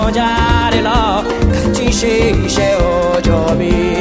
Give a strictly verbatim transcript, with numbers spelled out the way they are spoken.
ကြတယ်လို့ခချင်းရှိရှဲဟောကြပြီ